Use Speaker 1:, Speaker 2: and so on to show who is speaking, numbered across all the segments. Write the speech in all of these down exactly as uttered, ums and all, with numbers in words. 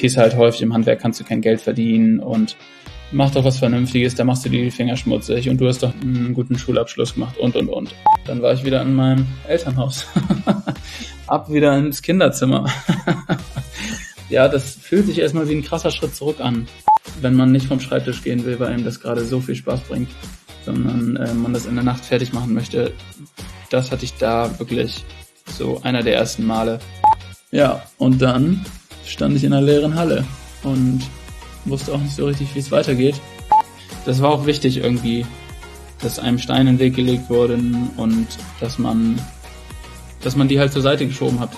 Speaker 1: hieß halt häufig, im Handwerk kannst du kein Geld verdienen und mach doch was Vernünftiges, da machst du dir die Finger schmutzig und du hast doch einen guten Schulabschluss gemacht und, und, und. Dann war ich wieder in meinem Elternhaus. Ab wieder ins Kinderzimmer. Ja, das fühlt sich erstmal wie ein krasser Schritt zurück an, wenn man nicht vom Schreibtisch gehen will, weil einem das gerade so viel Spaß bringt, sondern äh, man das in der Nacht fertig machen möchte. Das hatte ich da wirklich so einer der ersten Male. Ja, und dann stand ich in einer leeren Halle und wusste auch nicht so richtig, wie es weitergeht. Das war auch wichtig irgendwie, dass einem Steine in den Weg gelegt wurden und dass man, dass man die halt zur Seite geschoben hat.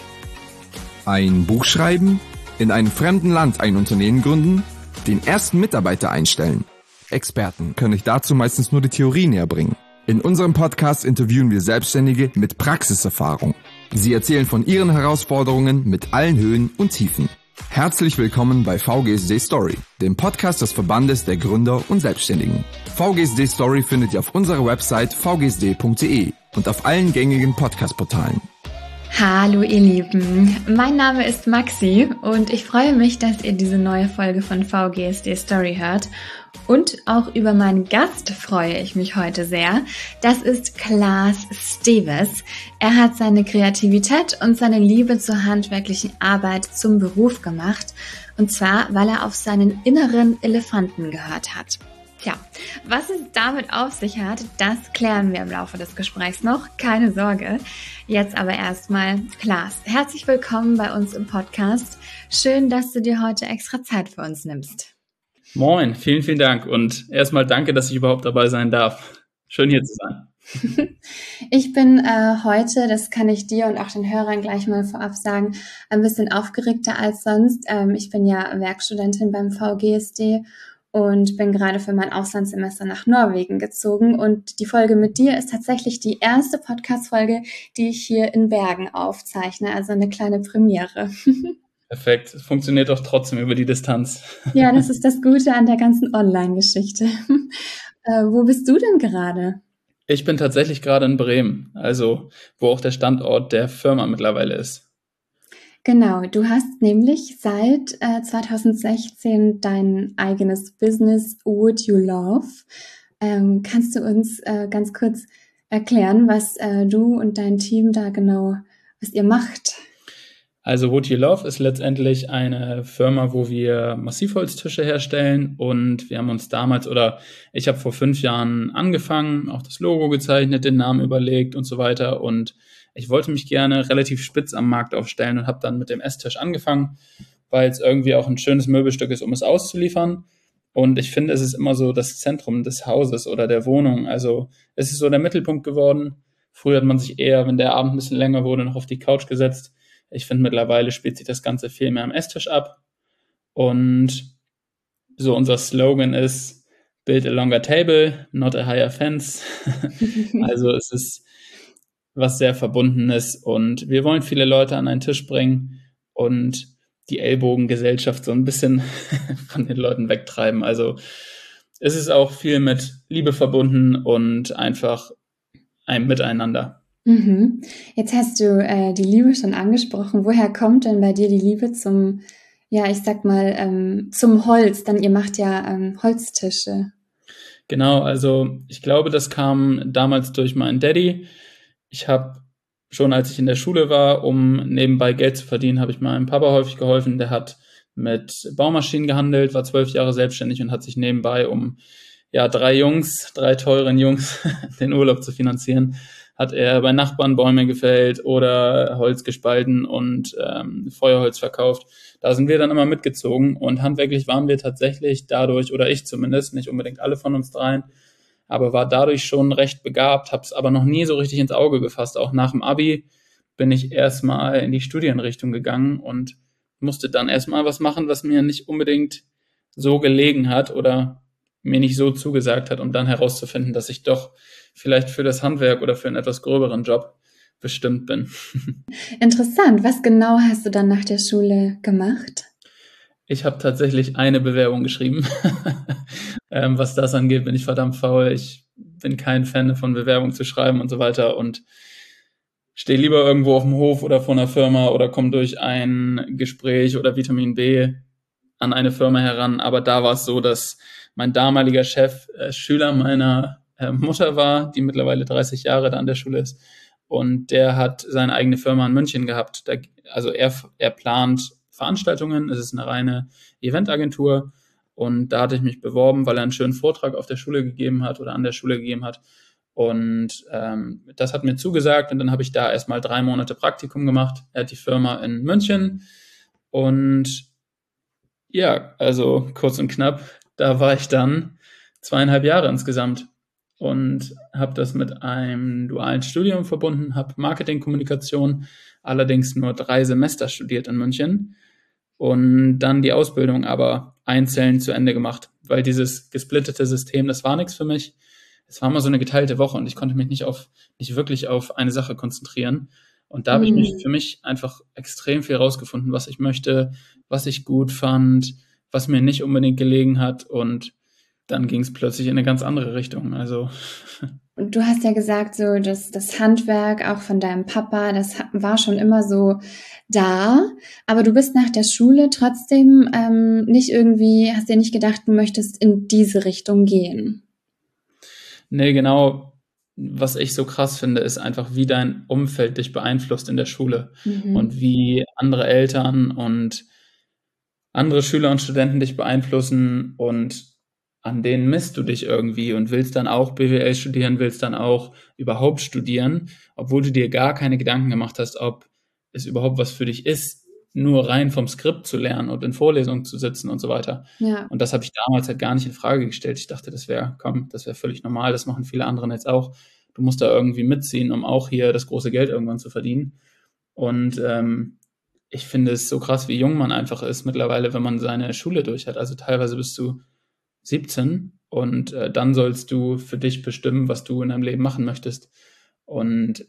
Speaker 2: Ein Buch schreiben, in einem fremden Land ein Unternehmen gründen, den ersten Mitarbeiter einstellen. Experten können euch dazu meistens nur die Theorie näher bringen. In unserem Podcast interviewen wir Selbstständige mit Praxiserfahrung. Sie erzählen von ihren Herausforderungen mit allen Höhen und Tiefen. Herzlich willkommen bei V G S D Story, dem Podcast des Verbandes der Gründer und Selbstständigen. V G S D Story findet ihr auf unserer Website v g s d punkt d e und auf allen gängigen Podcast-Portalen.
Speaker 3: Hallo ihr Lieben, mein Name ist Maxi und ich freue mich, dass ihr diese neue Folge von V G S D Story hört. Und auch über meinen Gast freue ich mich heute sehr. Das ist Klaas Steves. Er hat seine Kreativität und seine Liebe zur handwerklichen Arbeit zum Beruf gemacht. Und zwar, weil er auf seinen inneren Elefanten gehört hat. Tja, was es damit auf sich hat, das klären wir im Laufe des Gesprächs noch. Keine Sorge. Jetzt aber erstmal, Klaas, herzlich willkommen bei uns im Podcast. Schön, dass du dir heute extra Zeit für uns nimmst.
Speaker 1: Moin, vielen, vielen Dank und erstmal danke, dass ich überhaupt dabei sein darf. Schön hier zu sein.
Speaker 3: Ich bin äh, heute, das kann ich dir und auch den Hörern gleich mal vorab sagen, ein bisschen aufgeregter als sonst. Ähm, ich bin ja Werkstudentin beim V G S D und bin gerade für mein Auslandssemester nach Norwegen gezogen. Und die Folge mit dir ist tatsächlich die erste Podcast-Folge, die ich hier in Bergen aufzeichne, also eine kleine Premiere.
Speaker 1: Perfekt, es funktioniert doch trotzdem über die Distanz.
Speaker 3: Ja, das ist das Gute an der ganzen Online-Geschichte. Äh, wo bist du denn gerade?
Speaker 1: Ich bin tatsächlich gerade in Bremen, also wo auch der Standort der Firma mittlerweile ist.
Speaker 3: Genau, du hast nämlich seit äh, zwanzig sechzehn dein eigenes Business Wood You Love. Ähm, kannst du uns äh, ganz kurz erklären, was äh, du und dein Team da genau, was ihr macht?
Speaker 1: Also Wood You Love ist letztendlich eine Firma, wo wir Massivholztische herstellen und wir haben uns damals, oder ich habe vor fünf Jahren angefangen, auch das Logo gezeichnet, den Namen überlegt und so weiter und ich wollte mich gerne relativ spitz am Markt aufstellen und habe dann mit dem Esstisch angefangen, weil es irgendwie auch ein schönes Möbelstück ist, um es auszuliefern und ich finde, es ist immer so das Zentrum des Hauses oder der Wohnung, also es ist so der Mittelpunkt geworden. Früher hat man sich eher, wenn der Abend ein bisschen länger wurde, noch auf die Couch gesetzt. Ich finde, mittlerweile spielt sich das Ganze viel mehr am Esstisch ab. Und so unser Slogan ist, build a longer table, not a higher fence. Also es ist was sehr Verbundenes und wir wollen viele Leute an einen Tisch bringen und die Ellbogengesellschaft so ein bisschen von den Leuten wegtreiben. Also es ist auch viel mit Liebe verbunden und einfach ein Miteinander.
Speaker 3: Mhm. Jetzt hast du äh, die Liebe schon angesprochen. Woher kommt denn bei dir die Liebe zum, ja, ich sag mal, ähm, zum Holz? Dann ihr macht ja ähm, Holztische.
Speaker 1: Genau, also ich glaube, das kam damals durch meinen Daddy. Ich habe schon, als ich in der Schule war, um nebenbei Geld zu verdienen, habe ich meinem Papa häufig geholfen. Der hat mit Baumaschinen gehandelt, war zwölf Jahre selbstständig und hat sich nebenbei, um ja drei Jungs, drei teuren Jungs, den Urlaub zu finanzieren, hat er bei Nachbarn Bäume gefällt oder Holz gespalten und ähm, Feuerholz verkauft. Da sind wir dann immer mitgezogen und handwerklich waren wir tatsächlich dadurch, oder ich zumindest, nicht unbedingt alle von uns dreien, aber war dadurch schon recht begabt, habe es aber noch nie so richtig ins Auge gefasst. Auch nach dem Abi bin ich erstmal in die Studienrichtung gegangen und musste dann erstmal was machen, was mir nicht unbedingt so gelegen hat oder mir nicht so zugesagt hat, um dann herauszufinden, dass ich doch vielleicht für das Handwerk oder für einen etwas gröberen Job bestimmt bin.
Speaker 3: Interessant. Was genau hast du dann nach der Schule gemacht?
Speaker 1: Ich habe tatsächlich eine Bewerbung geschrieben. ähm, was das angeht, bin ich verdammt faul. Ich bin kein Fan davon, Bewerbungen zu schreiben und so weiter und stehe lieber irgendwo auf dem Hof oder vor einer Firma oder komme durch ein Gespräch oder Vitamin B an eine Firma heran, aber da war es so, dass mein damaliger Chef äh, Schüler meiner äh, Mutter war, die mittlerweile dreißig Jahre da an der Schule ist. Und der hat seine eigene Firma in München gehabt. Da, also er, er plant Veranstaltungen, es ist eine reine Eventagentur. Und da hatte ich mich beworben, weil er einen schönen Vortrag auf der Schule gegeben hat oder an der Schule gegeben hat. Und ähm, das hat mir zugesagt und dann habe ich da erstmal drei Monate Praktikum gemacht. Er hat die Firma in München und ja, also kurz und knapp, da war ich dann zweieinhalb Jahre insgesamt und habe das mit einem dualen Studium verbunden, habe Marketingkommunikation, allerdings nur drei Semester studiert in München und dann die Ausbildung aber einzeln zu Ende gemacht, weil dieses gesplittete System, das war nichts für mich. Es war mal so eine geteilte Woche und ich konnte mich nicht auf, nicht wirklich auf eine Sache konzentrieren. Und da habe ich mich für mich einfach extrem viel rausgefunden, was ich möchte, was ich gut fand, was mir nicht unbedingt gelegen hat. Und dann ging es plötzlich in eine ganz andere Richtung. Also
Speaker 3: Und du hast ja gesagt, so dass das Handwerk auch von deinem Papa, das war schon immer so da. Aber du bist nach der Schule trotzdem ähm, nicht irgendwie, hast dir nicht gedacht, du möchtest in diese Richtung gehen.
Speaker 1: Nee, genau. Was ich so krass finde, ist einfach, wie dein Umfeld dich beeinflusst in der Schule
Speaker 3: Mhm.
Speaker 1: und wie andere Eltern und andere Schüler und Studenten dich beeinflussen und an denen misst du dich irgendwie und willst dann auch B W L studieren, willst dann auch überhaupt studieren, obwohl du dir gar keine Gedanken gemacht hast, ob es überhaupt was für dich ist, nur rein vom Skript zu lernen und in Vorlesungen zu sitzen und so weiter.
Speaker 3: Ja.
Speaker 1: Und das habe ich damals halt gar nicht in Frage gestellt. Ich dachte, das wäre, komm, das wäre völlig normal, das machen viele andere jetzt auch. Du musst da irgendwie mitziehen, um auch hier das große Geld irgendwann zu verdienen. Und ähm, ich finde es so krass, wie jung man einfach ist mittlerweile, wenn man seine Schule durch hat. Also teilweise bist du siebzehn und äh, dann sollst du für dich bestimmen, was du in deinem Leben machen möchtest. Und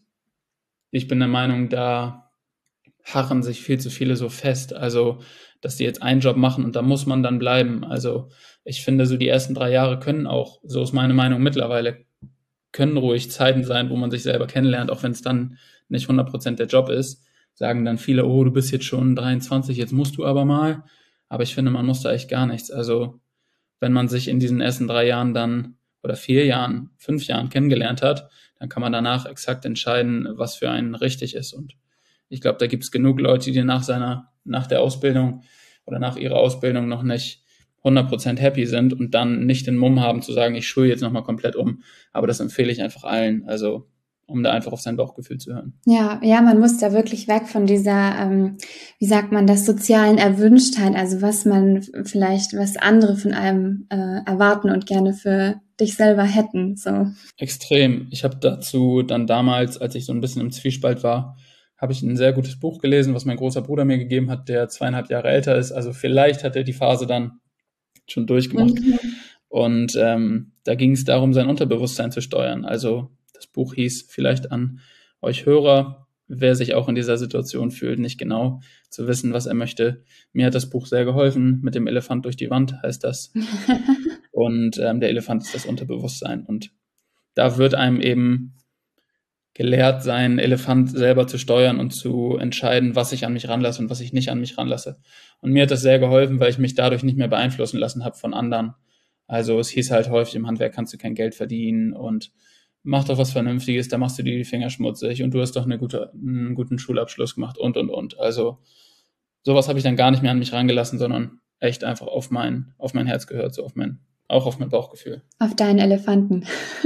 Speaker 1: ich bin der Meinung, da harren sich viel zu viele so fest, also dass die jetzt einen Job machen und da muss man dann bleiben. Also ich finde, so die ersten drei Jahre können auch, so ist meine Meinung mittlerweile, können ruhig Zeiten sein, wo man sich selber kennenlernt, auch wenn es dann nicht hundert Prozent der Job ist. Sagen dann viele, oh, du bist jetzt schon dreiundzwanzig, jetzt musst du aber mal. Aber ich finde, man muss da echt gar nichts. Also wenn man sich in diesen ersten drei Jahren dann oder vier Jahren, fünf Jahren kennengelernt hat, dann kann man danach exakt entscheiden, was für einen richtig ist. Und ich glaube, da gibt es genug Leute, die nach seiner, nach der Ausbildung oder nach ihrer Ausbildung noch nicht hundert Prozent happy sind und dann nicht den Mumm haben zu sagen, ich schule jetzt nochmal komplett um. Aber das empfehle ich einfach allen, also um da einfach auf sein Bauchgefühl zu hören.
Speaker 3: Ja, ja, man muss da wirklich weg von dieser, ähm, wie sagt man das, sozialen Erwünschtheit, also was man vielleicht, was andere von einem äh, erwarten und gerne für dich selber hätten. So.
Speaker 1: Extrem. Ich habe dazu dann damals, als ich so ein bisschen im Zwiespalt war, habe ich ein sehr gutes Buch gelesen, was mein großer Bruder mir gegeben hat, der zweieinhalb Jahre älter ist. Also vielleicht hat er die Phase dann schon durchgemacht. Mhm. Und ähm, da ging es darum, sein Unterbewusstsein zu steuern. Also das Buch hieß vielleicht an euch Hörer, wer sich auch in dieser Situation fühlt, nicht genau zu wissen, was er möchte. Mir hat das Buch sehr geholfen. Mit dem Elefant durch die Wand heißt das. Und ähm, der Elefant ist das Unterbewusstsein. Und da wird einem eben gelehrt, seinen Elefant selber zu steuern und zu entscheiden, was ich an mich ranlasse und was ich nicht an mich ranlasse. Und mir hat das sehr geholfen, weil ich mich dadurch nicht mehr beeinflussen lassen habe von anderen. Also es hieß halt häufig, im Handwerk kannst du kein Geld verdienen und mach doch was Vernünftiges, da machst du dir die Finger schmutzig und du hast doch eine gute, einen guten Schulabschluss gemacht und, und, und. Also sowas habe ich dann gar nicht mehr an mich rangelassen, sondern echt einfach auf mein, auf mein Herz gehört, so auf mein, auch auf mein Bauchgefühl.
Speaker 3: Auf deinen Elefanten.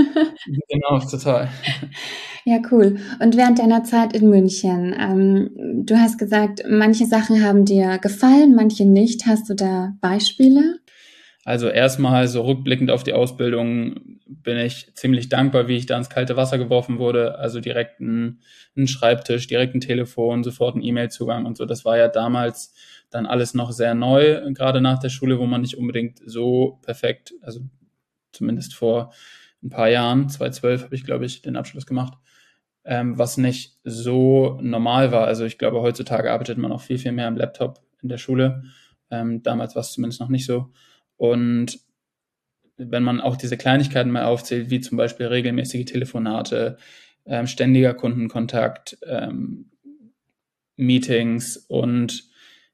Speaker 1: Genau, total.
Speaker 3: Ja, cool. Und während deiner Zeit in München, ähm, du hast gesagt, manche Sachen haben dir gefallen, manche nicht. Hast du da Beispiele?
Speaker 1: Also erstmal so rückblickend auf die Ausbildung bin ich ziemlich dankbar, wie ich da ins kalte Wasser geworfen wurde. Also direkt ein, ein Schreibtisch, direkt ein Telefon, sofort ein E-Mail-Zugang und so. Das war ja damals dann alles noch sehr neu, gerade nach der Schule, wo man nicht unbedingt so perfekt, also zumindest vor ein paar Jahren, zweitausendzwölf habe ich, glaube ich, den Abschluss gemacht, ähm, was nicht so normal war. Also ich glaube, heutzutage arbeitet man auch viel, viel mehr am Laptop in der Schule. Ähm, damals war es zumindest noch nicht so. Und wenn man auch diese Kleinigkeiten mal aufzählt, wie zum Beispiel regelmäßige Telefonate, ähm, ständiger Kundenkontakt, ähm, Meetings und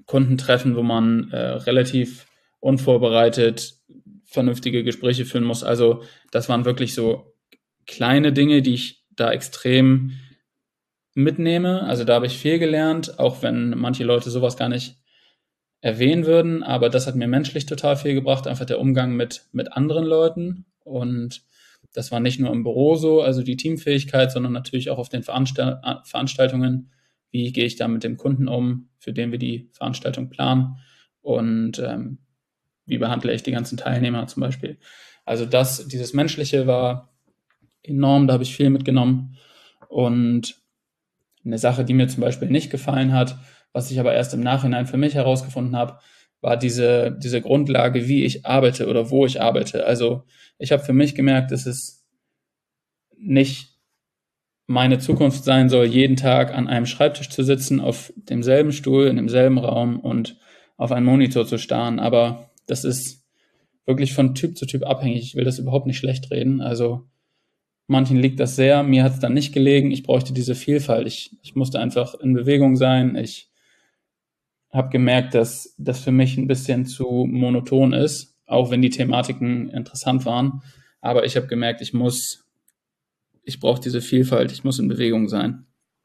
Speaker 1: Kundentreffen, wo man äh, relativ unvorbereitet vernünftige Gespräche führen muss. Also das waren wirklich so kleine Dinge, die ich da extrem mitnehme. Also da habe ich viel gelernt, auch wenn manche Leute sowas gar nicht erwähnen würden. Aber das hat mir menschlich total viel gebracht, einfach der Umgang mit, mit anderen Leuten. Und das war nicht nur im Büro so, also die Teamfähigkeit, sondern natürlich auch auf den Veranstalt- Veranstaltungen. Wie gehe ich da mit dem Kunden um, für den wir die Veranstaltung planen? Und ähm, wie behandle ich die ganzen Teilnehmer zum Beispiel? Also das, dieses Menschliche war enorm, da habe ich viel mitgenommen. Und eine Sache, die mir zum Beispiel nicht gefallen hat, was ich aber erst im Nachhinein für mich herausgefunden habe, war diese, diese Grundlage, wie ich arbeite oder wo ich arbeite. Also ich habe für mich gemerkt, dass es nicht meine Zukunft sein soll, jeden Tag an einem Schreibtisch zu sitzen, auf demselben Stuhl, in demselben Raum und auf einen Monitor zu starren. Aber das ist wirklich von Typ zu Typ abhängig. Ich will das überhaupt nicht schlecht reden. Also manchen liegt das sehr, mir hat es dann nicht gelegen. Ich bräuchte diese Vielfalt. Ich, ich musste einfach in Bewegung sein. Ich habe gemerkt, dass das für mich ein bisschen zu monoton ist, auch wenn die Thematiken interessant waren. Aber ich habe gemerkt, ich muss, ich brauche diese Vielfalt. Ich muss in Bewegung sein.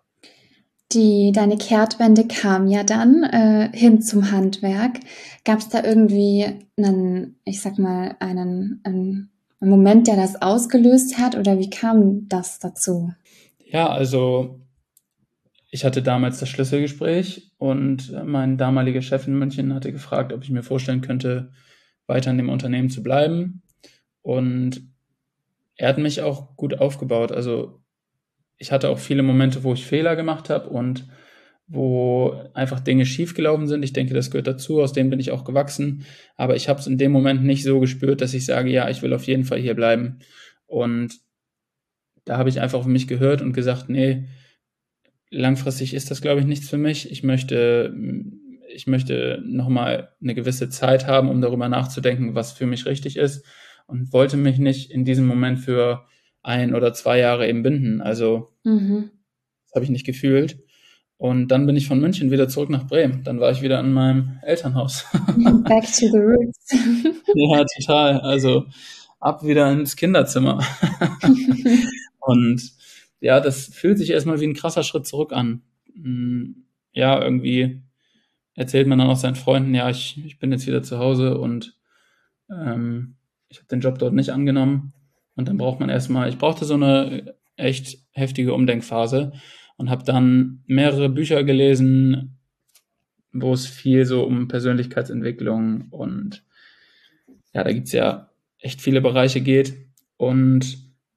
Speaker 3: Die, deine Kehrtwende kam ja dann äh, hin zum Handwerk. Gab es da irgendwie einen, ich sag mal, einen, einen Moment, der das ausgelöst hat, oder wie kam das dazu?
Speaker 1: Ja, also ich hatte damals das Schlüsselgespräch und mein damaliger Chef in München hatte gefragt, ob ich mir vorstellen könnte, weiter in dem Unternehmen zu bleiben. Und er hat mich auch gut aufgebaut. Also ich hatte auch viele Momente, wo ich Fehler gemacht habe und wo einfach Dinge schiefgelaufen sind. Ich denke, das gehört dazu, aus denen bin ich auch gewachsen. Aber ich habe es in dem Moment nicht so gespürt, dass ich sage, ja, ich will auf jeden Fall hier bleiben. Und da habe ich einfach auf mich gehört und gesagt, nee, langfristig ist das, glaube ich, nichts für mich. Ich möchte, ich möchte nochmal eine gewisse Zeit haben, um darüber nachzudenken, was für mich richtig ist, und wollte mich nicht in diesem Moment für ein oder zwei Jahre eben binden. Also
Speaker 3: Mhm.
Speaker 1: das habe ich nicht gefühlt. Und dann bin ich von München wieder zurück nach Bremen. Dann war ich wieder in meinem Elternhaus.
Speaker 3: Back to the roots.
Speaker 1: Ja, total. Also ab wieder ins Kinderzimmer. Und ja, das fühlt sich erstmal wie ein krasser Schritt zurück an. Ja, irgendwie erzählt man dann auch seinen Freunden, ja, ich, ich bin jetzt wieder zu Hause und ähm, ich habe den Job dort nicht angenommen. Und dann braucht man erstmal, ich brauchte so eine echt heftige Umdenkphase und habe dann mehrere Bücher gelesen, wo es viel so um Persönlichkeitsentwicklung und ja, da gibt's ja echt viele Bereiche geht. Und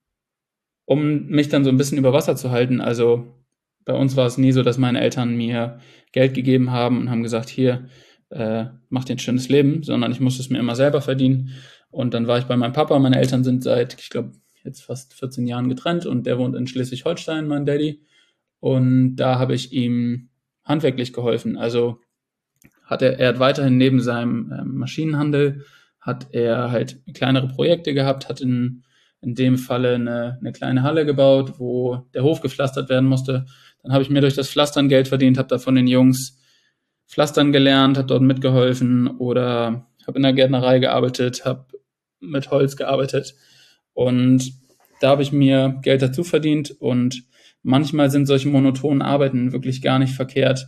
Speaker 1: um mich dann so ein bisschen über Wasser zu halten, also bei uns war es nie so, dass meine Eltern mir Geld gegeben haben und haben gesagt, hier, äh, mach dir ein schönes Leben, sondern ich musste es mir immer selber verdienen. Und dann war ich bei meinem Papa. Meine Eltern sind seit, ich glaube, jetzt fast vierzehn Jahren getrennt und der wohnt in Schleswig-Holstein, mein Daddy. Und da habe ich ihm handwerklich geholfen. Also hat er, er hat weiterhin neben seinem ähm, Maschinenhandel, hat er halt kleinere Projekte gehabt, hat in, in dem Falle eine, eine kleine Halle gebaut, wo der Hof gepflastert werden musste. Dann habe ich mir durch das Pflastern Geld verdient, habe da von den Jungs Pflastern gelernt, habe dort mitgeholfen oder habe in der Gärtnerei gearbeitet, habe mit Holz gearbeitet. Und da habe ich mir Geld dazu verdient. Und manchmal sind solche monotonen Arbeiten wirklich gar nicht verkehrt,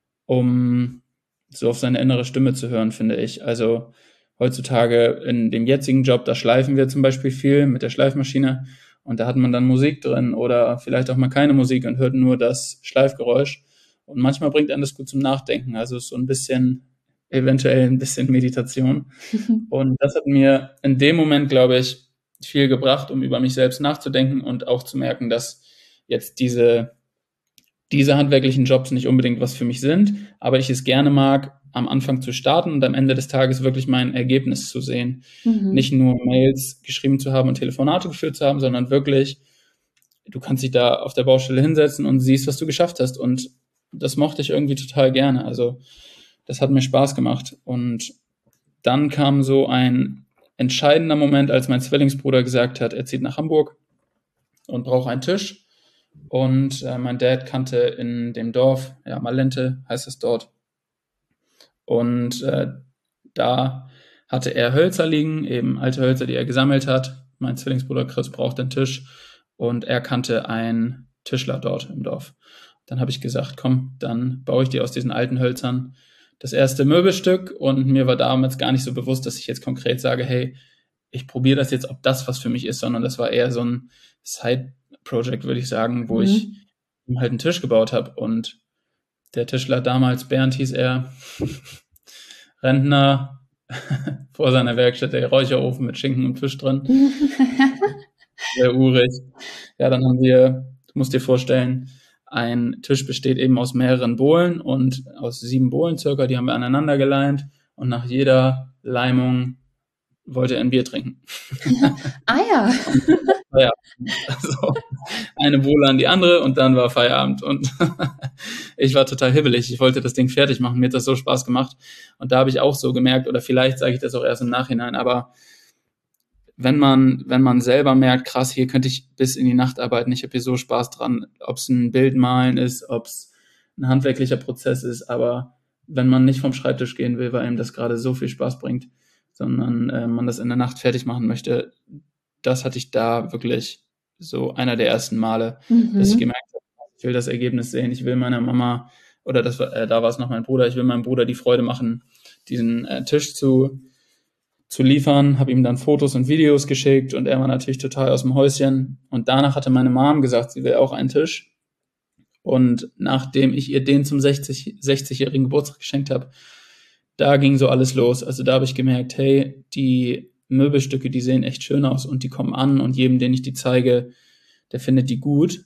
Speaker 1: um so auf seine innere Stimme zu hören, finde ich. Also heutzutage in dem jetzigen Job, da schleifen wir zum Beispiel viel mit der Schleifmaschine und da hat man dann Musik drin oder vielleicht auch mal keine Musik und hört nur das Schleifgeräusch. Und manchmal bringt einen das gut zum Nachdenken. Also ist so ein bisschen, eventuell ein bisschen Meditation. Und das hat mir in dem Moment, glaube ich, viel gebracht, um über mich selbst nachzudenken und auch zu merken, dass jetzt diese diese handwerklichen Jobs nicht unbedingt was für mich sind, aber ich es gerne mag, am Anfang zu starten und am Ende des Tages wirklich mein Ergebnis zu sehen.
Speaker 3: Mhm.
Speaker 1: Nicht nur Mails geschrieben zu haben und Telefonate geführt zu haben, sondern wirklich, du kannst dich da auf der Baustelle hinsetzen und siehst, was du geschafft hast. Und das mochte ich irgendwie total gerne. Also das hat mir Spaß gemacht. Und dann kam so ein entscheidender Moment, als mein Zwillingsbruder gesagt hat, er zieht nach Hamburg und braucht einen Tisch. Und äh, mein Dad kannte in dem Dorf, ja, Malente heißt es dort, Und äh, da hatte er Hölzer liegen, eben alte Hölzer, die er gesammelt hat. Mein Zwillingsbruder Chris braucht einen Tisch und er kannte einen Tischler dort im Dorf. Dann habe ich gesagt, komm, dann baue ich dir aus diesen alten Hölzern das erste Möbelstück, und mir war damals gar nicht so bewusst, dass ich jetzt konkret sage, hey, ich probiere das jetzt, ob das was für mich ist, sondern das war eher so ein Side-Project, würde ich sagen, wo mhm. ich ihm halt einen Tisch gebaut habe. Und der Tischler damals, Bernd hieß er, Rentner, vor seiner Werkstatt, der Räucherofen mit Schinken und Fisch drin. Sehr urig. Ja, dann haben wir, du musst dir vorstellen, ein Tisch besteht eben aus mehreren Bohlen, und aus sieben Bohlen circa, die haben wir aneinander geleimt, und nach jeder Leimung wollte er ein Bier trinken.
Speaker 3: Ah ja.
Speaker 1: Ja, also eine Bohle an die andere und dann war Feierabend, und ich war total hibbelig. Ich wollte das Ding fertig machen, mir hat das so Spaß gemacht, und da habe ich auch so gemerkt, oder vielleicht sage ich das auch erst im Nachhinein, aber wenn man, wenn man selber merkt, krass, hier könnte ich bis in die Nacht arbeiten, ich habe hier so Spaß dran, ob es ein Bild malen ist, ob es ein handwerklicher Prozess ist, aber wenn man nicht vom Schreibtisch gehen will, weil einem das gerade so viel Spaß bringt, sondern äh, man das in der Nacht fertig machen möchte, das hatte ich da wirklich so einer der ersten Male, mhm. dass ich gemerkt habe, ich will das Ergebnis sehen, ich will meiner Mama, oder das war, äh, da war es noch mein Bruder, ich will meinem Bruder die Freude machen, diesen äh, Tisch zu zu liefern, habe ihm dann Fotos und Videos geschickt, und er war natürlich total aus dem Häuschen. Und danach hatte meine Mom gesagt, sie will auch einen Tisch. Und nachdem ich ihr den zum sechzig, sechzigjährigen Geburtstag geschenkt habe, da ging so alles los. Also da habe ich gemerkt, hey, die Möbelstücke, die sehen echt schön aus und die kommen an, und jedem, den ich die zeige, der findet die gut.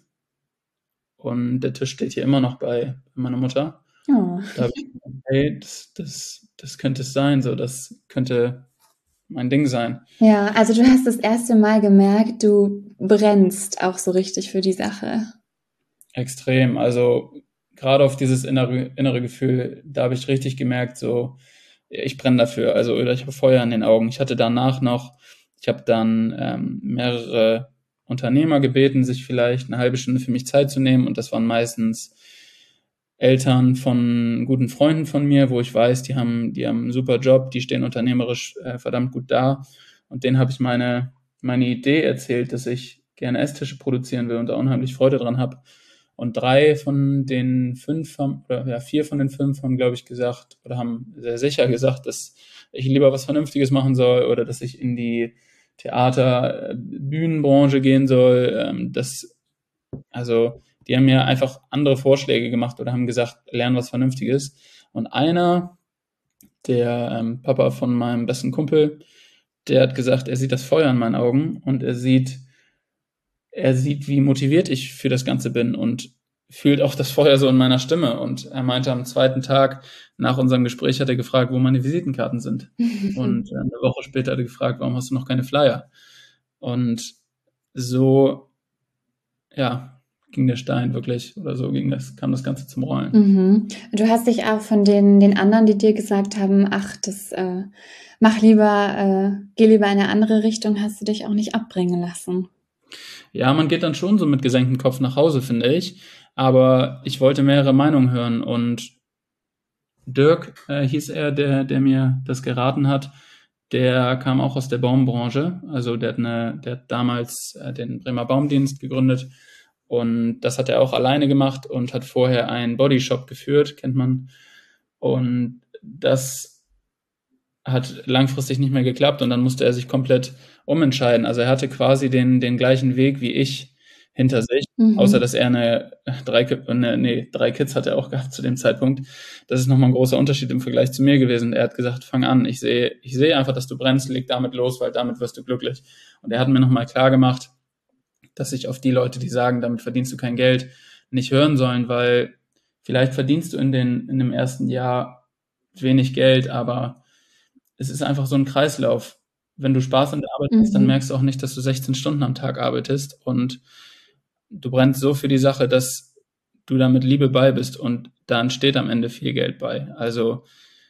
Speaker 1: Und der Tisch steht hier immer noch bei meiner Mutter. Oh. Da habe ich gedacht, hey, das, das, das könnte es sein, so, das könnte mein Ding sein.
Speaker 3: Ja, also du hast das erste Mal gemerkt, du brennst auch so richtig für die Sache.
Speaker 1: Extrem, also gerade auf dieses innere, innere Gefühl, da habe ich richtig gemerkt, so, ich brenne dafür, also oder ich habe Feuer in den Augen. Ich hatte danach noch, ich habe dann ähm, mehrere Unternehmer gebeten, sich vielleicht eine halbe Stunde für mich Zeit zu nehmen, und das waren meistens Eltern von guten Freunden von mir, wo ich weiß, die haben, die haben einen super Job, die stehen unternehmerisch äh, verdammt gut da, und denen habe ich meine, meine Idee erzählt, dass ich gerne Esstische produzieren will und da unheimlich Freude dran habe. Und drei von den fünf haben, oder ja, vier von den fünf haben, glaube ich, gesagt, oder haben sehr sicher gesagt, dass ich lieber was Vernünftiges machen soll, oder dass ich in die Theater-Bühnenbranche gehen soll. Ähm, das, also die haben mir einfach andere Vorschläge gemacht oder haben gesagt, lern was Vernünftiges. Und einer, der ähm, Papa von meinem besten Kumpel, der hat gesagt, er sieht das Feuer in meinen Augen, und er sieht, er sieht, wie motiviert ich für das Ganze bin, und fühlt auch das Feuer so in meiner Stimme. Und er meinte, am zweiten Tag nach unserem Gespräch hat er gefragt, wo meine Visitenkarten sind. Und äh, eine Woche später hat er gefragt, warum hast du noch keine Flyer? Und so, ja, ging der Stein wirklich, oder so ging das, kam das Ganze zum Rollen.
Speaker 3: Mhm. Du hast dich auch von den, den anderen, die dir gesagt haben, ach, das äh, mach lieber, äh, geh lieber in eine andere Richtung, hast du dich auch nicht abbringen lassen?
Speaker 1: Ja, man geht dann schon so mit gesenktem Kopf nach Hause, finde ich. Aber ich wollte mehrere Meinungen hören, und Dirk äh, hieß er, der, der mir das geraten hat, der kam auch aus der Baumbranche. Also der hat, eine, der hat damals äh, den Bremer Baumdienst gegründet. Und das hat er auch alleine gemacht und hat vorher einen Bodyshop geführt, kennt man. Und das hat langfristig nicht mehr geklappt, und dann musste er sich komplett umentscheiden. Also er hatte quasi den, den gleichen Weg wie ich hinter sich, mhm. außer dass er eine drei, eine, nee, drei Kids hat er auch gehabt zu dem Zeitpunkt. Das ist nochmal ein großer Unterschied im Vergleich zu mir gewesen. Er hat gesagt, fang an, ich sehe, ich sehe einfach, dass du brennst, leg damit los, weil damit wirst du glücklich. Und er hat mir nochmal klar gemacht, dass ich auf die Leute, die sagen, damit verdienst du kein Geld, nicht hören sollen, weil vielleicht verdienst du in, den, in dem ersten Jahr wenig Geld, aber es ist einfach so ein Kreislauf. Wenn du Spaß an der Arbeit hast, mhm. dann merkst du auch nicht, dass du sechzehn Stunden am Tag arbeitest, und du brennst so für die Sache, dass du da mit Liebe bei bist, und da entsteht am Ende viel Geld bei. Also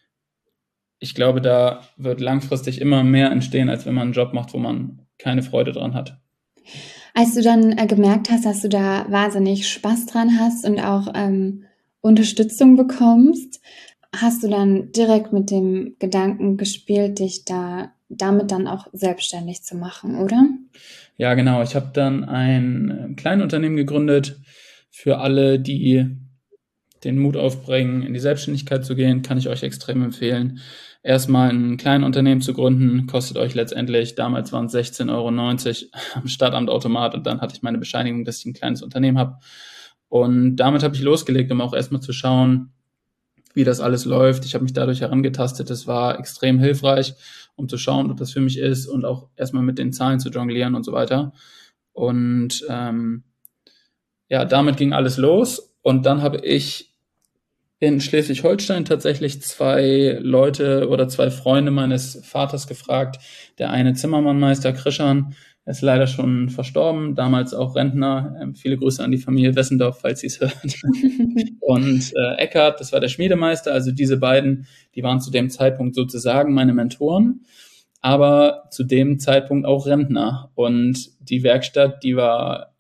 Speaker 1: ich glaube, da wird langfristig immer mehr entstehen, als wenn man einen Job macht, wo man keine Freude dran hat.
Speaker 3: Als du dann äh, gemerkt hast, dass du da wahnsinnig Spaß dran hast und auch ähm, Unterstützung bekommst, hast du dann direkt mit dem Gedanken gespielt, dich da damit dann auch selbstständig zu machen, oder?
Speaker 1: Ja, genau. Ich habe dann ein Kleinunternehmen gegründet. Für alle, die den Mut aufbringen, in die Selbstständigkeit zu gehen, kann ich euch extrem empfehlen. Erstmal ein kleines Unternehmen zu gründen, kostet euch letztendlich, damals waren es sechzehn Euro neunzig am Stadtamtautomat, und dann hatte ich meine Bescheinigung, dass ich ein kleines Unternehmen habe. Und damit habe ich losgelegt, um auch erstmal zu schauen, wie das alles läuft. Ich habe mich dadurch herangetastet. Das war extrem hilfreich, um zu schauen, ob das für mich ist, und auch erstmal mit den Zahlen zu jonglieren und so weiter. Und ähm, ja, damit ging alles los. Und dann habe ich in Schleswig-Holstein tatsächlich zwei Leute oder zwei Freunde meines Vaters gefragt. Der eine Zimmermannmeister Krischan ist leider schon verstorben, damals auch Rentner. Ähm, viele Grüße an die Familie Wessendorf, falls sie es hört. Und äh, Eckhard, das war der Schmiedemeister. Also diese beiden, die waren zu dem Zeitpunkt sozusagen meine Mentoren, aber zu dem Zeitpunkt auch Rentner. Und die Werkstatt, die war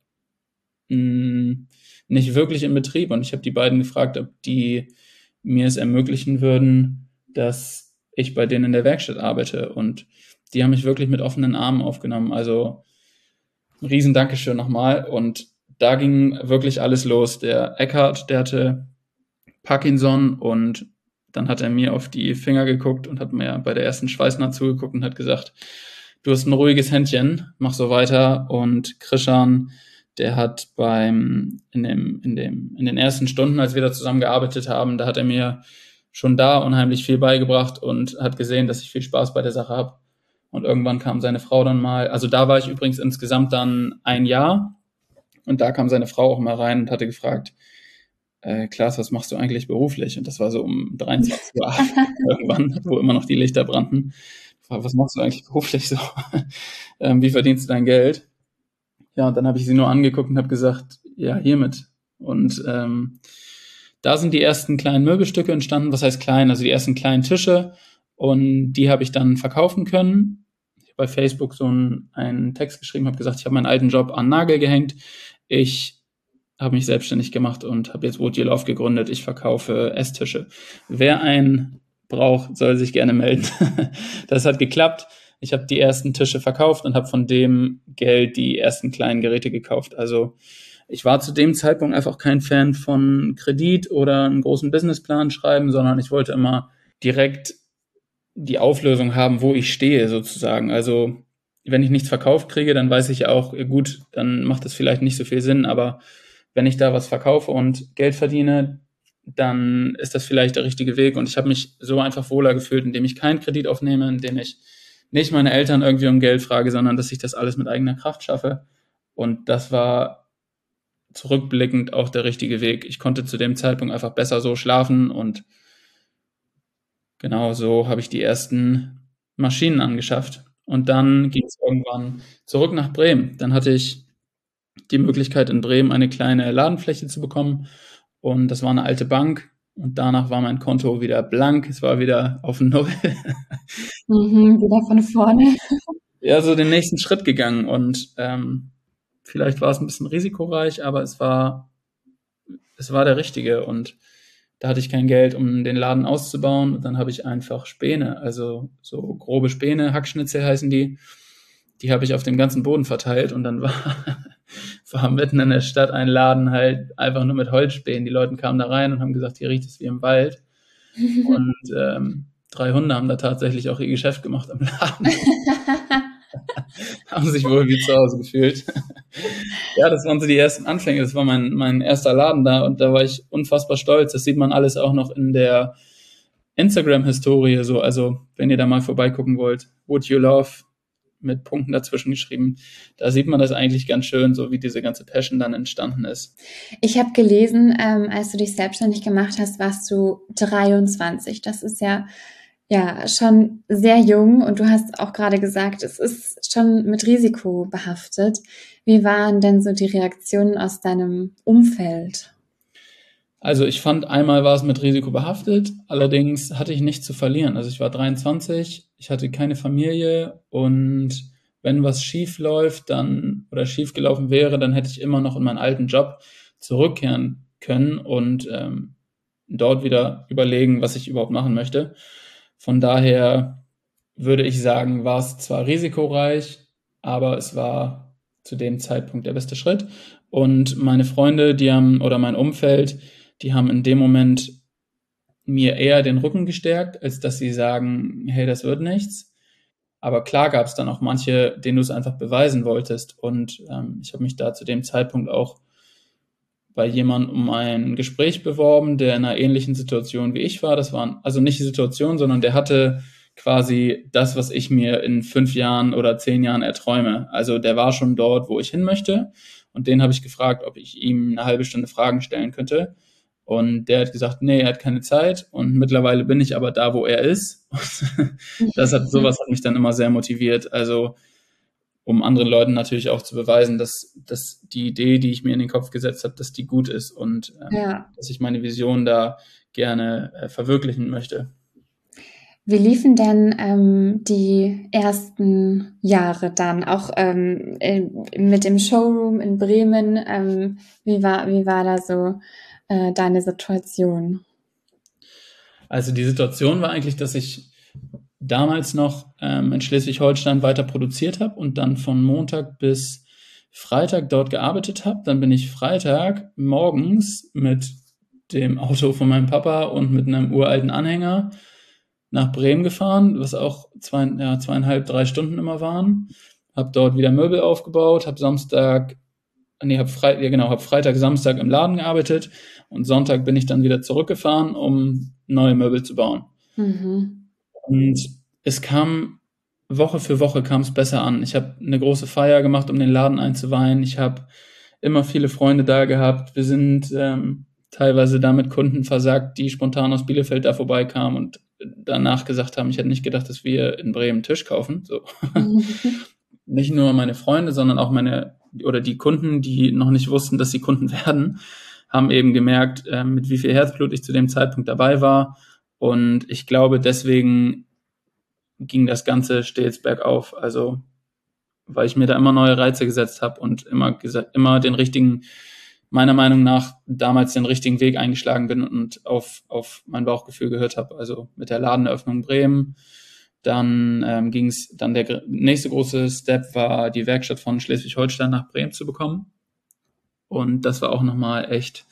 Speaker 1: mh, nicht wirklich in Betrieb. Und ich habe die beiden gefragt, ob die mir es ermöglichen würden, dass ich bei denen in der Werkstatt arbeite. Und die haben mich wirklich mit offenen Armen aufgenommen. Also ein riesen Dankeschön nochmal. Und da ging wirklich alles los. Der Eckhard, der hatte Parkinson, und dann hat er mir auf die Finger geguckt und hat mir bei der ersten Schweißnaht zugeguckt und hat gesagt, du hast ein ruhiges Händchen, mach so weiter. Und Krishan, der hat beim, in dem, in dem, in den ersten Stunden, als wir da zusammen gearbeitet haben, da hat er mir schon da unheimlich viel beigebracht und hat gesehen, dass ich viel Spaß bei der Sache habe. Und irgendwann kam seine Frau dann mal, also da war ich übrigens insgesamt dann ein Jahr, und da kam seine Frau auch mal rein und hatte gefragt, äh, Klaas, was machst du eigentlich beruflich? Und das war so um dreiundzwanzig Uhr irgendwann, wo immer noch die Lichter brannten. Ich fragte, was machst du eigentlich beruflich so? ähm, wie verdienst du dein Geld? Ja, und dann habe ich sie nur angeguckt und habe gesagt, ja, hiermit. Und ähm, da sind die ersten kleinen Möbelstücke entstanden. Was heißt klein? Also die ersten kleinen Tische. Und die habe ich dann verkaufen können. Ich habe bei Facebook so einen, einen Text geschrieben, habe gesagt, ich habe meinen alten Job an den Nagel gehängt. Ich habe mich selbstständig gemacht und habe jetzt Wood Your Love gegründet. Ich verkaufe Esstische. Wer einen braucht, soll sich gerne melden. Das hat geklappt. Ich habe die ersten Tische verkauft und habe von dem Geld die ersten kleinen Geräte gekauft. Also ich war zu dem Zeitpunkt einfach kein Fan von Kredit oder einen großen Businessplan schreiben, sondern ich wollte immer direkt die Auflösung haben, wo ich stehe sozusagen. Also wenn ich nichts verkauft kriege, dann weiß ich auch, gut, dann macht das vielleicht nicht so viel Sinn, aber wenn ich da was verkaufe und Geld verdiene, dann ist das vielleicht der richtige Weg. Und ich habe mich so einfach wohler gefühlt, indem ich keinen Kredit aufnehme, indem ich nicht meine Eltern irgendwie um Geld frage, sondern dass ich das alles mit eigener Kraft schaffe. Und das war zurückblickend auch der richtige Weg. Ich konnte zu dem Zeitpunkt einfach besser so schlafen, und genau so habe ich die ersten Maschinen angeschafft. Und dann ging es irgendwann zurück nach Bremen. Dann hatte ich die Möglichkeit, in Bremen eine kleine Ladenfläche zu bekommen, und das war eine alte Bank, und danach war mein Konto wieder blank, es war wieder auf Null.
Speaker 3: Mhm, wieder von vorne.
Speaker 1: Ja, so den nächsten Schritt gegangen, und ähm, vielleicht war es ein bisschen risikoreich, aber es war, es war der richtige, und da hatte ich kein Geld, um den Laden auszubauen, und dann habe ich einfach Späne, also so grobe Späne, Hackschnitzel heißen die, die habe ich auf dem ganzen Boden verteilt, und dann war, war mitten in der Stadt ein Laden halt einfach nur mit Holzspänen. Die Leute kamen da rein und haben gesagt, hier riecht es wie im Wald. Und ähm, drei Hunde haben da tatsächlich auch ihr Geschäft gemacht am Laden. Haben sich wohl wie zu Hause gefühlt. Ja, das waren so die ersten Anfänge. Das war mein, mein erster Laden da, und da war ich unfassbar stolz. Das sieht man alles auch noch in der Instagram-Historie so. Also, wenn ihr da mal vorbeigucken wollt, Wood Your Love mit Punkten dazwischen geschrieben. Da sieht man das eigentlich ganz schön, so wie diese ganze Passion dann entstanden ist.
Speaker 3: Ich habe gelesen, ähm, als du dich selbstständig gemacht hast, warst du dreiundzwanzig. Das ist ja, ja schon sehr jung, und du hast auch gerade gesagt, es ist schon mit Risiko behaftet. Wie waren denn so die Reaktionen aus deinem Umfeld?
Speaker 1: Also ich fand, einmal war es mit Risiko behaftet, allerdings hatte ich nichts zu verlieren. Also ich war dreiundzwanzig, ich hatte keine Familie, und wenn was schief läuft, dann oder schief gelaufen wäre, dann hätte ich immer noch in meinen alten Job zurückkehren können und ähm, dort wieder überlegen, was ich überhaupt machen möchte. Von daher würde ich sagen, war es zwar risikoreich, aber es war zu dem Zeitpunkt der beste Schritt. Und meine Freunde, die haben, oder mein Umfeld, die haben in dem Moment mir eher den Rücken gestärkt, als dass sie sagen, hey, das wird nichts. Aber klar gab es dann auch manche, denen du es einfach beweisen wolltest. Und ähm, ich habe mich da zu dem Zeitpunkt auch bei jemandem um ein Gespräch beworben, der in einer ähnlichen Situation wie ich war. Das war also nicht die Situation, sondern der hatte quasi das, was ich mir in fünf Jahren oder zehn Jahren erträume. Also der war schon dort, wo ich hin möchte. Und den habe ich gefragt, ob ich ihm eine halbe Stunde Fragen stellen könnte. Und der hat gesagt, nee, er hat keine Zeit. Und mittlerweile bin ich aber da, wo er ist. Und das hat, sowas hat mich dann immer sehr motiviert. Also um anderen Leuten natürlich auch zu beweisen, dass, dass die Idee, die ich mir in den Kopf gesetzt habe, dass die gut ist und ähm, ja. dass ich meine Vision da gerne äh, verwirklichen möchte.
Speaker 3: Wie liefen denn ähm, die ersten Jahre dann, auch ähm, in, mit dem Showroom in Bremen? Ähm, wie war, wie war da so äh, deine Situation?
Speaker 1: Also die Situation war eigentlich, dass ich damals noch ähm, in Schleswig-Holstein weiter produziert habe und dann von Montag bis Freitag dort gearbeitet habe. Dann bin ich Freitag morgens mit dem Auto von meinem Papa und mit einem uralten Anhänger nach Bremen gefahren, was auch zwei, ja, zweieinhalb, drei Stunden immer waren. Habe dort wieder Möbel aufgebaut, habe Samstag, nee, habe Fre- ja, genau, hab Freitag, Samstag im Laden gearbeitet und Sonntag bin ich dann wieder zurückgefahren, um neue Möbel zu bauen. Mhm. Und es kam, Woche für Woche kam es besser an. Ich habe eine große Feier gemacht, um den Laden einzuweihen. Ich habe immer viele Freunde da gehabt. Wir sind ähm, teilweise da mit Kunden versagt, die spontan aus Bielefeld da vorbeikamen und danach gesagt haben, ich hätte nicht gedacht, dass wir in Bremen einen Tisch kaufen. So. Mhm. Nicht nur meine Freunde, sondern auch meine oder die Kunden, die noch nicht wussten, dass sie Kunden werden, haben eben gemerkt, äh, mit wie viel Herzblut ich zu dem Zeitpunkt dabei war. Und ich glaube, deswegen ging das Ganze stets bergauf. Also, weil ich mir da immer neue Reize gesetzt habe und immer gesagt, immer den richtigen, meiner Meinung nach, damals den richtigen Weg eingeschlagen bin und auf, auf mein Bauchgefühl gehört habe. Also mit der Ladeneröffnung Bremen. Dann ähm, ging es, dann der nächste große Step war, die Werkstatt von Schleswig-Holstein nach Bremen zu bekommen. Und das war auch nochmal echt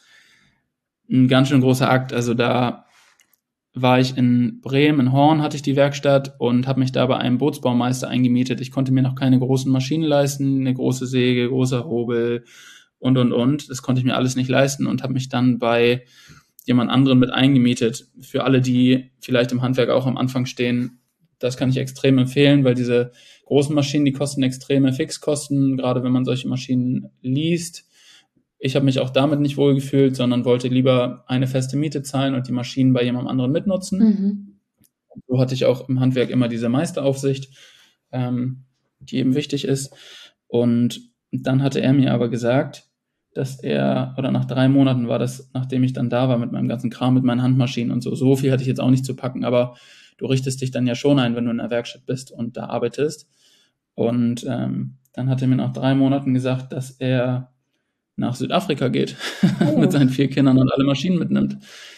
Speaker 1: ein ganz schön großer Akt. Also da war ich in Bremen, in Horn hatte ich die Werkstatt und habe mich da bei einem Bootsbaumeister eingemietet. Ich konnte mir noch keine großen Maschinen leisten, eine große Säge, großer Hobel und, und, und. Das konnte ich mir alles nicht leisten und habe mich dann bei jemand anderen mit eingemietet. Für alle, die vielleicht im Handwerk auch am Anfang stehen, das kann ich extrem empfehlen, weil diese großen Maschinen, die kosten extreme Fixkosten, gerade wenn man solche Maschinen liest. Ich habe mich auch damit nicht wohlgefühlt, sondern wollte lieber eine feste Miete zahlen und die Maschinen bei jemand anderem mitnutzen. Mhm. So hatte ich auch im Handwerk immer diese Meisteraufsicht, ähm, die eben wichtig ist. Und dann hatte er mir aber gesagt, dass er, oder nach drei Monaten war das, nachdem ich dann da war mit meinem ganzen Kram, mit meinen Handmaschinen und so, so viel hatte ich jetzt auch nicht zu packen, aber du richtest dich dann ja schon ein, wenn du in der Werkstatt bist und da arbeitest. Und ähm, dann hat er mir nach drei Monaten gesagt, dass er nach Südafrika geht oh. mit seinen vier Kindern und alle Maschinen mitnimmt.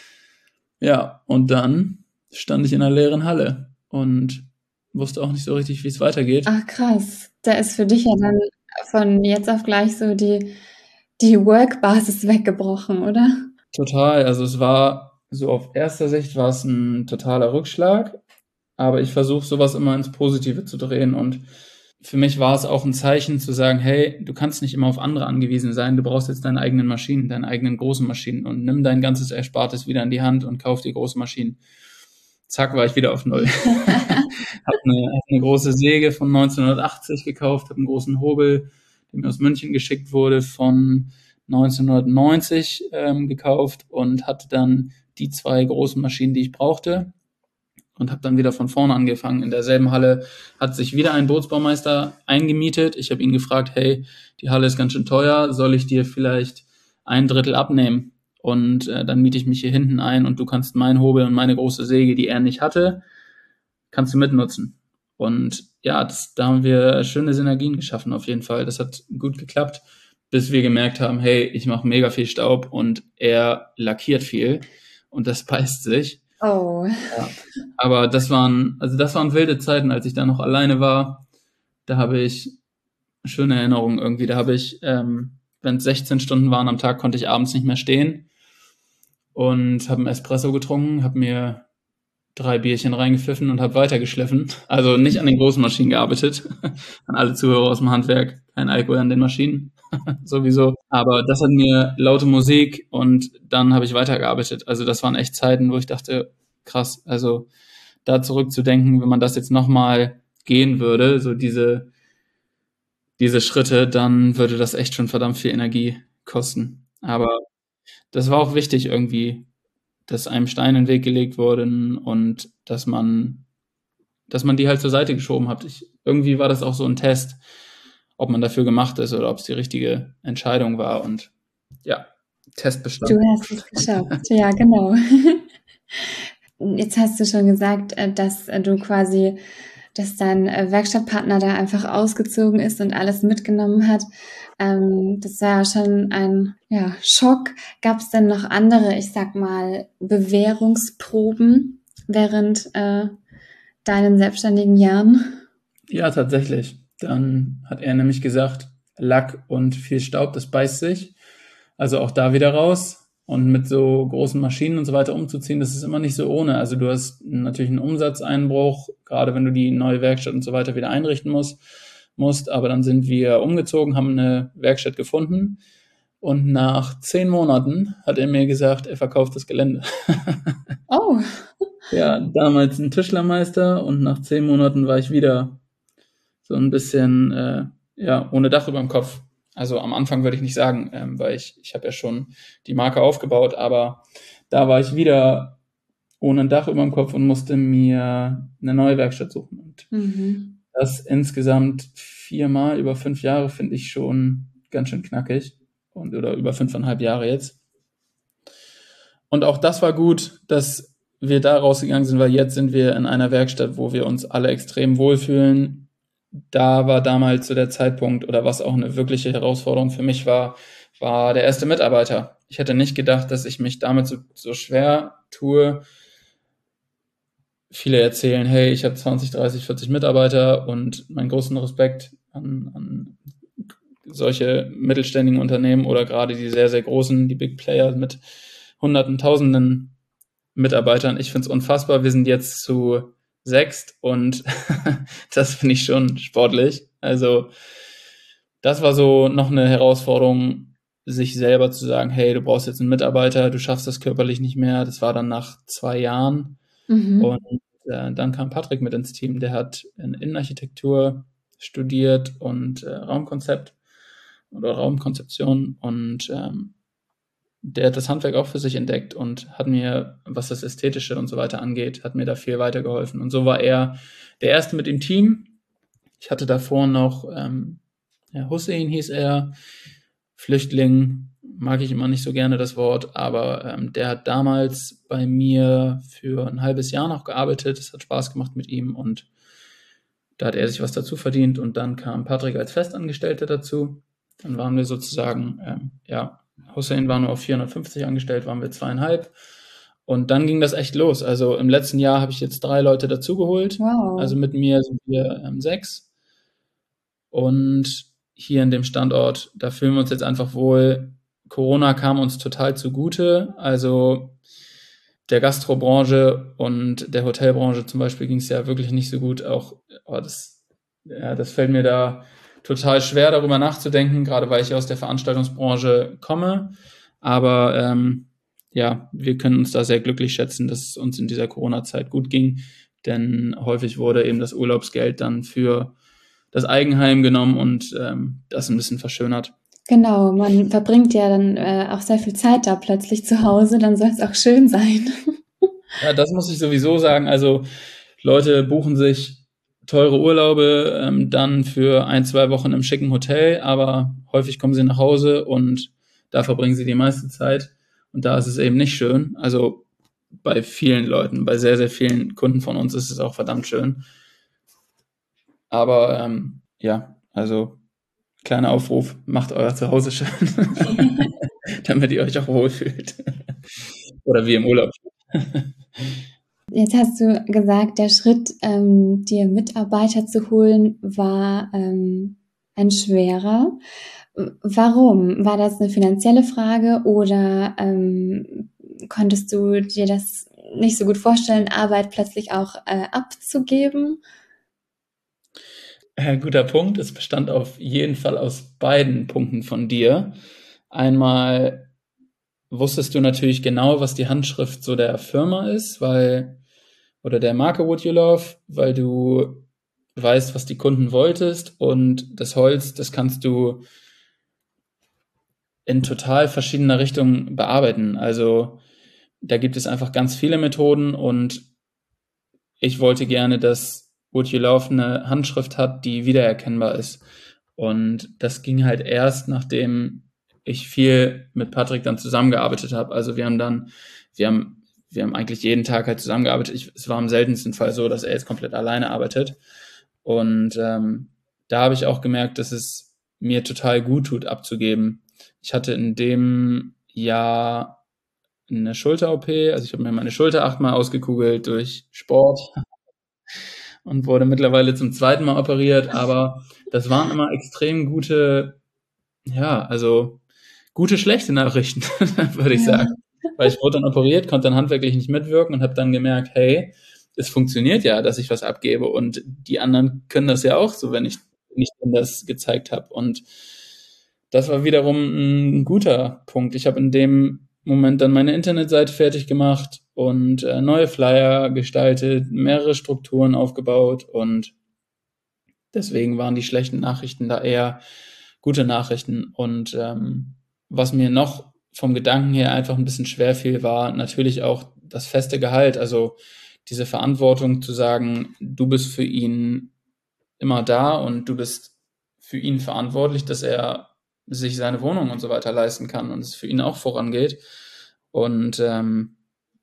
Speaker 1: Ja, und dann stand ich in einer leeren Halle und wusste auch nicht so richtig, wie es weitergeht.
Speaker 3: Ach krass, da ist für dich ja dann von jetzt auf gleich so die, die Work-Basis weggebrochen, oder?
Speaker 1: Total, also es war so auf erster Sicht war es ein totaler Rückschlag, aber ich versuche sowas immer ins Positive zu drehen und für mich war es auch ein Zeichen zu sagen, hey, du kannst nicht immer auf andere angewiesen sein, du brauchst jetzt deine eigenen Maschinen, deine eigenen großen Maschinen und nimm dein ganzes Erspartes wieder in die Hand und kauf dir große Maschinen. Zack, war ich wieder auf Null. Hab eine, hab eine große Säge von neunzehnhundertachtzig gekauft, habe einen großen Hobel, der mir aus München geschickt wurde, von neunzehnhundertneunzig ähm, gekauft und hatte dann die zwei großen Maschinen, die ich brauchte. Und habe dann wieder von vorne angefangen. In derselben Halle hat sich wieder ein Bootsbaumeister eingemietet. Ich habe ihn gefragt, hey, die Halle ist ganz schön teuer, soll ich dir vielleicht ein Drittel abnehmen? Und äh, dann miete ich mich hier hinten ein und du kannst meinen Hobel und meine große Säge, die er nicht hatte, kannst du mitnutzen. Und ja, das, da haben wir schöne Synergien geschaffen auf jeden Fall. Das hat gut geklappt, bis wir gemerkt haben, hey, ich mache mega viel Staub und er lackiert viel. und das beißt sich.
Speaker 3: Oh.
Speaker 1: Ja. Aber das waren, also das waren wilde Zeiten, als ich da noch alleine war. Da habe ich schöne Erinnerungen irgendwie. Da habe ich, ähm, wenn es sechzehn Stunden waren am Tag, konnte ich abends nicht mehr stehen und habe einen Espresso getrunken, habe mir drei Bierchen reingepfiffen und habe weitergeschliffen. Also nicht an den großen Maschinen gearbeitet. An alle Zuhörer aus dem Handwerk. Kein Alkohol an den Maschinen. Sowieso. Aber das hat mir laute Musik und dann habe ich weitergearbeitet. Also das waren echt Zeiten, wo ich dachte, krass, also da zurückzudenken, wenn man das jetzt nochmal gehen würde, so diese, diese Schritte, dann würde das echt schon verdammt viel Energie kosten. Aber das war auch wichtig irgendwie, dass einem Steine in den Weg gelegt wurden und dass man, dass man die halt zur Seite geschoben hat. Ich, irgendwie war das auch so ein Test, ob man dafür gemacht ist oder ob es die richtige Entscheidung war. Und ja, Test bestanden.
Speaker 3: Du hast es geschafft, ja, genau. Jetzt hast du schon gesagt, dass du quasi, dass dein Werkstattpartner da einfach ausgezogen ist und alles mitgenommen hat. Ähm, das war ja schon ein ja, Schock. Gab es denn noch andere, ich sag mal, Bewährungsproben während äh, deinen selbstständigen Jahren?
Speaker 1: Ja, tatsächlich. Dann hat er nämlich gesagt, Lack und viel Staub, das beißt sich. Also auch da wieder raus. Und mit so großen Maschinen und so weiter umzuziehen, das ist immer nicht so ohne. Also du hast natürlich einen Umsatzeinbruch, gerade wenn du die neue Werkstatt und so weiter wieder einrichten musst. musst. Aber dann sind wir umgezogen, haben eine Werkstatt gefunden. Und nach zehn Monaten hat er mir gesagt, er verkauft das Gelände.
Speaker 3: Oh.
Speaker 1: Ja, damals ein Tischlermeister und nach zehn Monaten war ich wieder so ein bisschen äh, ja ohne Dach über dem Kopf. Also am Anfang würde ich nicht sagen, ähm, weil ich ich habe ja schon die Marke aufgebaut, aber da war ich wieder ohne ein Dach über dem Kopf und musste mir eine neue Werkstatt suchen. Und mhm. das insgesamt viermal über fünf Jahre finde ich schon ganz schön knackig und oder über fünfeinhalb Jahre jetzt. Und auch das war gut, dass wir da rausgegangen sind, weil jetzt sind wir in einer Werkstatt, wo wir uns alle extrem wohlfühlen. Da war damals zu der Zeitpunkt, oder was auch eine wirkliche Herausforderung für mich war, war der erste Mitarbeiter. Ich hätte nicht gedacht, dass ich mich damit so, so schwer tue. Viele erzählen, hey, ich habe zwanzig, dreißig, vierzig Mitarbeiter und meinen großen Respekt an, an solche mittelständigen Unternehmen oder gerade die sehr, sehr großen, die Big Player mit Hunderten, Tausenden Mitarbeitern. Ich finde es unfassbar. Wir sind jetzt zu sechst und das finde ich schon sportlich. Also das war so noch eine Herausforderung, sich selber zu sagen, hey, du brauchst jetzt einen Mitarbeiter, du schaffst das körperlich nicht mehr. Das war dann nach zwei Jahren. Mhm. Und äh, dann kam Patrick mit ins Team. Der hat in Innenarchitektur studiert und äh, Raumkonzept oder Raumkonzeption und ähm, der hat das Handwerk auch für sich entdeckt und hat mir, was das Ästhetische und so weiter angeht, hat mir da viel weitergeholfen. Und so war er der Erste mit dem Team. Ich hatte davor noch, ähm, ja, Hussein hieß er, Flüchtling, mag ich immer nicht so gerne das Wort, aber ähm, der hat damals bei mir für ein halbes Jahr noch gearbeitet. Es hat Spaß gemacht mit ihm und da hat er sich was dazu verdient. Und dann kam Patrick als Festangestellter dazu. Dann waren wir sozusagen, ähm, ja, Hussein war nur auf vierhundertfünfzig angestellt, waren wir zweieinhalb. Und dann ging das echt los. Also im letzten Jahr habe ich jetzt drei Leute dazugeholt. Wow. Also mit mir sind wir ähm, sechs. Und hier in dem Standort, da fühlen wir uns jetzt einfach wohl. Corona kam uns total zugute. Also der Gastrobranche und der Hotelbranche zum Beispiel ging es ja wirklich nicht so gut. Auch oh, das, ja, das fällt mir da total schwer, darüber nachzudenken, gerade weil ich aus der Veranstaltungsbranche komme. Aber ähm, ja, wir können uns da sehr glücklich schätzen, dass es uns in dieser Corona-Zeit gut ging. Denn häufig wurde eben das Urlaubsgeld dann für das Eigenheim genommen und ähm, das ein bisschen verschönert.
Speaker 3: Genau, man verbringt ja dann äh, auch sehr viel Zeit da plötzlich zu Hause, dann soll es auch schön sein.
Speaker 1: Ja, das muss ich sowieso sagen. Also Leute buchen sich teure Urlaube, ähm, dann für ein, zwei Wochen im schicken Hotel, aber häufig kommen sie nach Hause und da verbringen sie die meiste Zeit. Und da ist es eben nicht schön. Also bei vielen Leuten, bei sehr, sehr vielen Kunden von uns ist es auch verdammt schön. Aber ähm, ja, also kleiner Aufruf, macht euer Zuhause schön, damit ihr euch auch wohlfühlt. Oder wie im Urlaub.
Speaker 3: Jetzt hast du gesagt, der Schritt, ähm, dir Mitarbeiter zu holen, war ähm, ein schwerer. Warum? War das eine finanzielle Frage oder ähm, konntest du dir das nicht so gut vorstellen, Arbeit plötzlich auch äh, abzugeben?
Speaker 1: Äh, guter Punkt. Es bestand auf jeden Fall aus beiden Punkten von dir. Einmal wusstest du natürlich genau, was die Handschrift so der Firma ist, weil, oder der Marke Wood You Love, weil du weißt, was die Kunden wolltest, und das Holz, das kannst du in total verschiedener Richtung bearbeiten. Also da gibt es einfach ganz viele Methoden, und ich wollte gerne, dass Wood You Love eine Handschrift hat, die wiedererkennbar ist. Und das ging halt erst, nachdem ich viel mit Patrick dann zusammengearbeitet habe. Also wir haben dann, wir haben, wir haben eigentlich jeden Tag halt zusammengearbeitet. Ich, es war im seltensten Fall so, dass er jetzt komplett alleine arbeitet. Und ähm, da habe ich auch gemerkt, dass es mir total gut tut, abzugeben. Ich hatte in dem Jahr eine Schulter-O P, also ich habe mir meine Schulter achtmal ausgekugelt durch Sport und wurde mittlerweile zum zweiten Mal operiert, aber das waren immer extrem gute, ja, also gute, schlechte Nachrichten, würde ich sagen. Weil ich wurde dann operiert, konnte dann handwerklich nicht mitwirken und habe dann gemerkt, hey, es funktioniert ja, dass ich was abgebe, und die anderen können das ja auch so, wenn ich nicht das gezeigt habe. Und das war wiederum ein guter Punkt. Ich habe in dem Moment dann meine Internetseite fertig gemacht und äh, neue Flyer gestaltet, mehrere Strukturen aufgebaut, und deswegen waren die schlechten Nachrichten da eher gute Nachrichten. Und ähm, was mir noch vom Gedanken her einfach ein bisschen schwer fiel, war natürlich auch das feste Gehalt, also diese Verantwortung zu sagen, du bist für ihn immer da und du bist für ihn verantwortlich, dass er sich seine Wohnung und so weiter leisten kann und es für ihn auch vorangeht. Und ähm,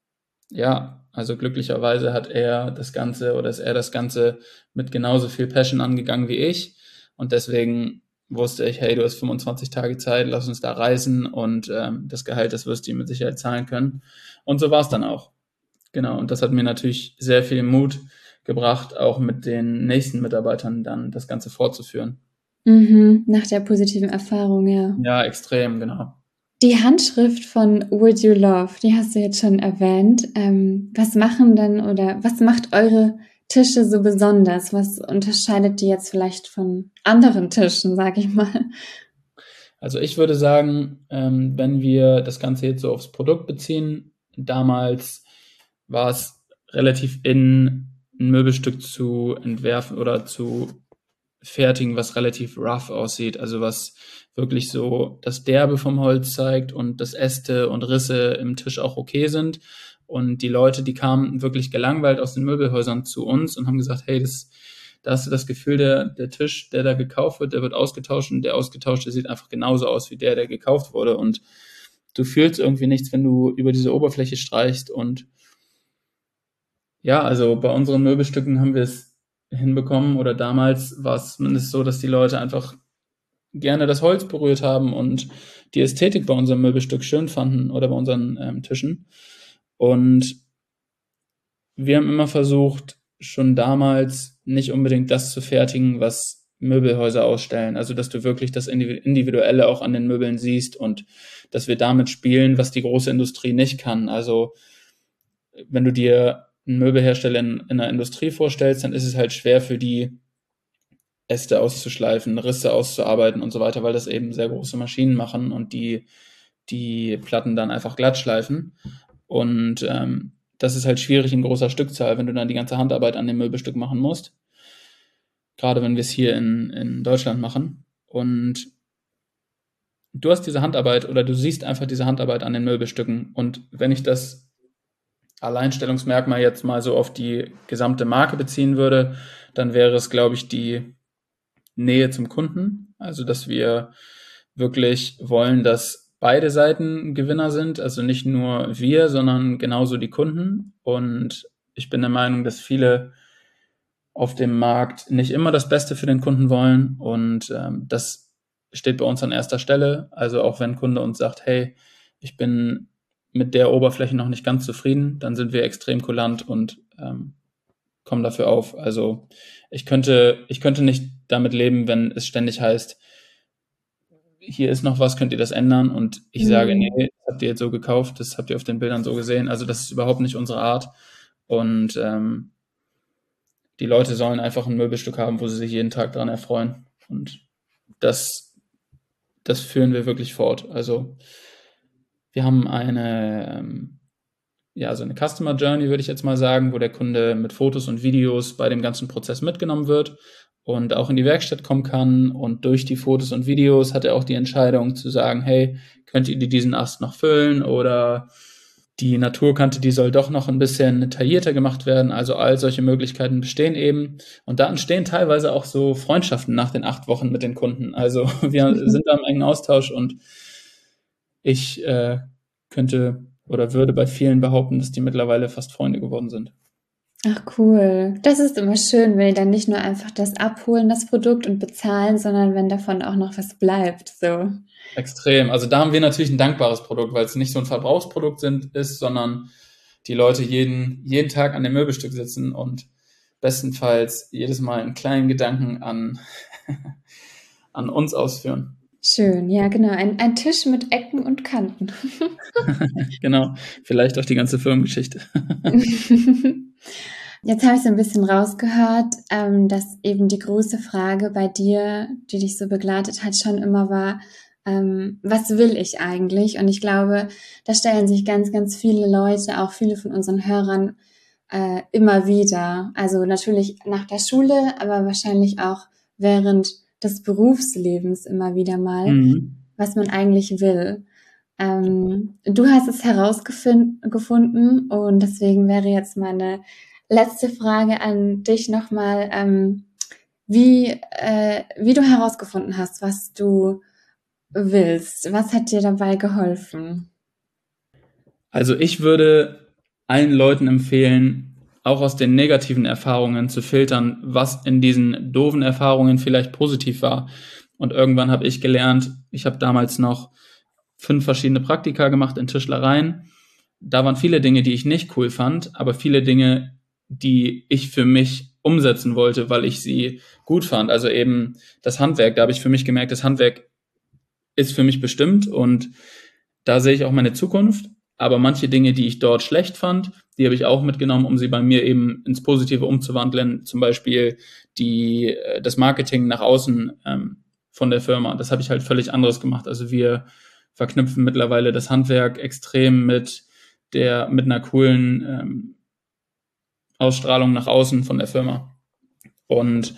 Speaker 1: ja, also glücklicherweise hat er das Ganze oder ist er das Ganze mit genauso viel Passion angegangen wie ich. Und deswegen wusste ich, hey, du hast fünfundzwanzig Tage Zeit, lass uns da reisen, und ähm, das Gehalt, das wirst du ihm mit Sicherheit zahlen können. Und so war es dann auch. Genau, und das hat mir natürlich sehr viel Mut gebracht, auch mit den nächsten Mitarbeitern dann das Ganze fortzuführen.
Speaker 3: Mhm, nach der positiven Erfahrung, ja.
Speaker 1: Ja, extrem, genau.
Speaker 3: Die Handschrift von Wood You Love, die hast du jetzt schon erwähnt. Ähm, was machen denn oder was macht eure Tische so besonders? Was unterscheidet die jetzt vielleicht von anderen Tischen, sag ich mal?
Speaker 1: Also ich würde sagen, ähm, wenn wir das Ganze jetzt so aufs Produkt beziehen, damals war es relativ in, ein Möbelstück zu entwerfen oder zu fertigen, was relativ rough aussieht, also was wirklich so das Derbe vom Holz zeigt und dass Äste und Risse im Tisch auch okay sind. Und die Leute, die kamen wirklich gelangweilt aus den Möbelhäusern zu uns und haben gesagt, hey, das, da hast du das Gefühl, der, der Tisch, der da gekauft wird, der wird ausgetauscht, und der ausgetauschte sieht einfach genauso aus wie der, der gekauft wurde. Und du fühlst irgendwie nichts, wenn du über diese Oberfläche streichst. Und ja, also bei unseren Möbelstücken haben wir es hinbekommen, oder damals war es zumindest so, dass die Leute einfach gerne das Holz berührt haben und die Ästhetik bei unserem Möbelstück schön fanden oder bei unseren ähm, Tischen. Und wir haben immer versucht, schon damals nicht unbedingt das zu fertigen, was Möbelhäuser ausstellen. Also, dass du wirklich das Individuelle auch an den Möbeln siehst und dass wir damit spielen, was die große Industrie nicht kann. Also, wenn du dir einen Möbelhersteller in, in einer Industrie vorstellst, dann ist es halt schwer für die, Äste auszuschleifen, Risse auszuarbeiten und so weiter, weil das eben sehr große Maschinen machen und die die Platten dann einfach glatt schleifen. Und ähm, das ist halt schwierig in großer Stückzahl, wenn du dann die ganze Handarbeit an dem Möbelstück machen musst. Gerade wenn wir es hier in, in Deutschland machen. Und du hast diese Handarbeit oder du siehst einfach diese Handarbeit an den Möbelstücken. Und wenn ich das Alleinstellungsmerkmal jetzt mal so auf die gesamte Marke beziehen würde, dann wäre es, glaube ich, die Nähe zum Kunden. Also, dass wir wirklich wollen, dass beide Seiten Gewinner sind. Also nicht nur wir, sondern genauso die Kunden. Und ich bin der Meinung, dass viele auf dem Markt nicht immer das Beste für den Kunden wollen. Und ähm, das steht bei uns an erster Stelle. Also auch wenn ein Kunde uns sagt, hey, ich bin mit der Oberfläche noch nicht ganz zufrieden, dann sind wir extrem kulant und ähm, kommen dafür auf. Also ich könnte, ich könnte nicht damit leben, wenn es ständig heißt, hier ist noch was, könnt ihr das ändern? Und ich mhm. sage, nee, das habt ihr jetzt so gekauft, das habt ihr auf den Bildern so gesehen. Also das ist überhaupt nicht unsere Art. Und ähm, die Leute sollen einfach ein Möbelstück haben, wo sie sich jeden Tag dran erfreuen. Und das, das führen wir wirklich fort. Also wir haben eine, ähm, ja, so eine Customer Journey, würde ich jetzt mal sagen, wo der Kunde mit Fotos und Videos bei dem ganzen Prozess mitgenommen wird und auch in die Werkstatt kommen kann. Und durch die Fotos und Videos hat er auch die Entscheidung zu sagen, hey, könnt ihr diesen Ast noch füllen oder die Naturkante, die soll doch noch ein bisschen taillierter gemacht werden. Also all solche Möglichkeiten bestehen eben. Und da entstehen teilweise auch so Freundschaften nach den acht Wochen mit den Kunden. Also wir sind da im engen Austausch und ich äh, könnte oder würde bei vielen behaupten, dass die mittlerweile fast Freunde geworden sind.
Speaker 3: Ach cool. Das ist immer schön, wenn die dann nicht nur einfach das abholen, das Produkt und bezahlen, sondern wenn davon auch noch was bleibt. So.
Speaker 1: Extrem. Also da haben wir natürlich ein dankbares Produkt, weil es nicht so ein Verbrauchsprodukt sind, ist, sondern die Leute jeden, jeden Tag an dem Möbelstück sitzen und bestenfalls jedes Mal einen kleinen Gedanken an, an uns ausführen.
Speaker 3: Schön, ja genau. Ein, ein Tisch mit Ecken und Kanten.
Speaker 1: Genau, vielleicht auch die ganze Firmengeschichte.
Speaker 3: Jetzt habe ich so ein bisschen rausgehört, ähm, dass eben die große Frage bei dir, die dich so begleitet hat, schon immer war, ähm, was will ich eigentlich? Und ich glaube, da stellen sich ganz, ganz viele Leute, auch viele von unseren Hörern, äh, immer wieder. Also natürlich nach der Schule, aber wahrscheinlich auch während des Berufslebens immer wieder mal, mhm. was man eigentlich will. Ähm, du hast es herausgefunden und deswegen wäre jetzt meine letzte Frage an dich nochmal, ähm, wie, äh, wie du herausgefunden hast, was du willst. Was hat dir dabei geholfen?
Speaker 1: Also ich würde allen Leuten empfehlen, auch aus den negativen Erfahrungen zu filtern, was in diesen doofen Erfahrungen vielleicht positiv war. Und irgendwann habe ich gelernt, ich habe damals noch fünf verschiedene Praktika gemacht in Tischlereien. Da waren viele Dinge, die ich nicht cool fand, aber viele Dinge, die ich für mich umsetzen wollte, weil ich sie gut fand. Also eben das Handwerk, da habe ich für mich gemerkt, das Handwerk ist für mich bestimmt und da sehe ich auch meine Zukunft. Aber manche Dinge, die ich dort schlecht fand, die habe ich auch mitgenommen, um sie bei mir eben ins Positive umzuwandeln. Zum Beispiel die, das Marketing nach außen ähm, von der Firma. Das habe ich halt völlig anderes gemacht. Also wir verknüpfen mittlerweile das Handwerk extrem mit der, mit einer coolen ähm, Ausstrahlung nach außen von der Firma. Und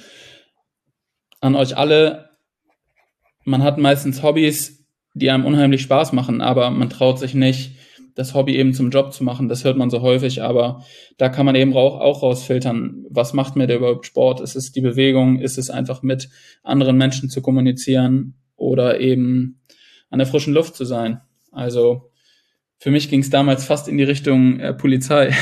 Speaker 1: an euch alle, man hat meistens Hobbys, die einem unheimlich Spaß machen, aber man traut sich nicht, das Hobby eben zum Job zu machen. Das hört man so häufig, aber da kann man eben auch, auch rausfiltern, was macht mir da überhaupt Sport? Ist es die Bewegung? Ist es einfach mit anderen Menschen zu kommunizieren oder eben an der frischen Luft zu sein? Also für mich ging es damals fast in die Richtung äh, Polizei,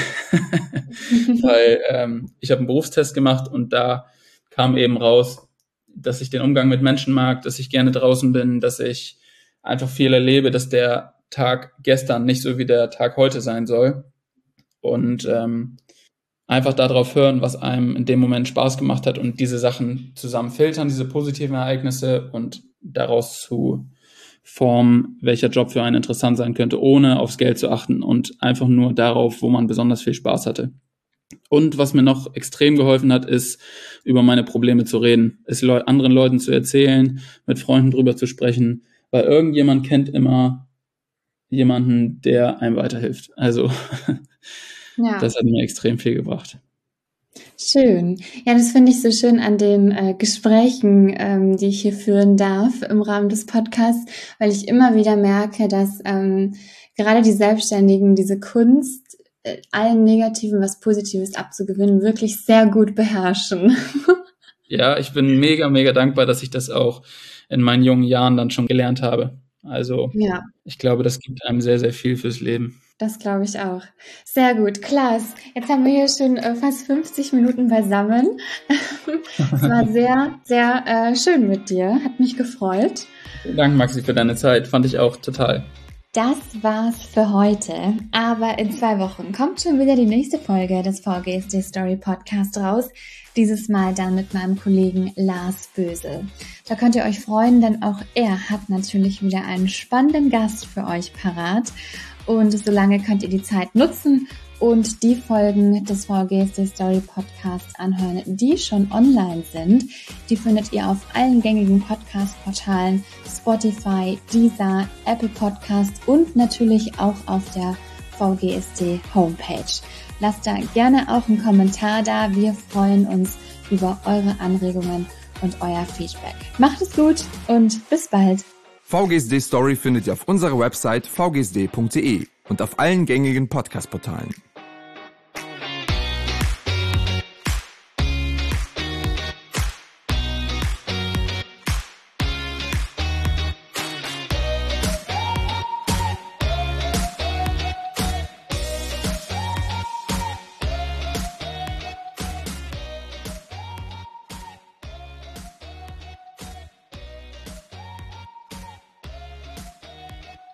Speaker 1: weil ähm, ich habe einen Berufstest gemacht und da kam eben raus, dass ich den Umgang mit Menschen mag, dass ich gerne draußen bin, dass ich einfach viel erlebe, dass der Tag gestern nicht so wie der Tag heute sein soll und ähm, einfach darauf hören, was einem in dem Moment Spaß gemacht hat und diese Sachen zusammen filtern, diese positiven Ereignisse und daraus zu formen, welcher Job für einen interessant sein könnte, ohne aufs Geld zu achten und einfach nur darauf, wo man besonders viel Spaß hatte. Und was mir noch extrem geholfen hat, ist, über meine Probleme zu reden, es le- anderen Leuten zu erzählen, mit Freunden drüber zu sprechen, weil irgendjemand kennt immer jemanden, der einem weiterhilft. Also ja. Das hat mir extrem viel gebracht.
Speaker 3: Schön. Ja, das finde ich so schön an den äh, Gesprächen, ähm, die ich hier führen darf im Rahmen des Podcasts, weil ich immer wieder merke, dass ähm, gerade die Selbstständigen diese Kunst, äh, allen Negativen was Positives abzugewinnen, wirklich sehr gut beherrschen.
Speaker 1: Ja, ich bin mega, mega dankbar, dass ich das auch in meinen jungen Jahren dann schon gelernt habe. Also ja. Ich glaube, das gibt einem sehr, sehr viel fürs Leben.
Speaker 3: Das glaube ich auch. Sehr gut, Klaas. Jetzt haben wir hier schon äh, fast fünfzig Minuten beisammen. Es war sehr, sehr äh, schön mit dir. Hat mich gefreut.
Speaker 1: Vielen Dank, Maxi, für deine Zeit. Fand ich auch total.
Speaker 3: Das war's für heute, aber in zwei Wochen kommt schon wieder die nächste Folge des V G S D Story Podcast raus, dieses Mal dann mit meinem Kollegen Lars Bösel. Da könnt ihr euch freuen, denn auch er hat natürlich wieder einen spannenden Gast für euch parat und solange könnt ihr die Zeit nutzen und die Folgen des V G S D Story Podcasts anhören, die schon online sind. Die findet ihr auf allen gängigen Podcast-Portalen, Spotify, Deezer, Apple Podcasts und natürlich auch auf der V G S D Homepage. Lasst da gerne auch einen Kommentar da. Wir freuen uns über eure Anregungen und euer Feedback. Macht es gut und bis bald.
Speaker 2: V G S D Story findet ihr auf unserer Website v g s d punkt d e und auf allen gängigen Podcast-Portalen.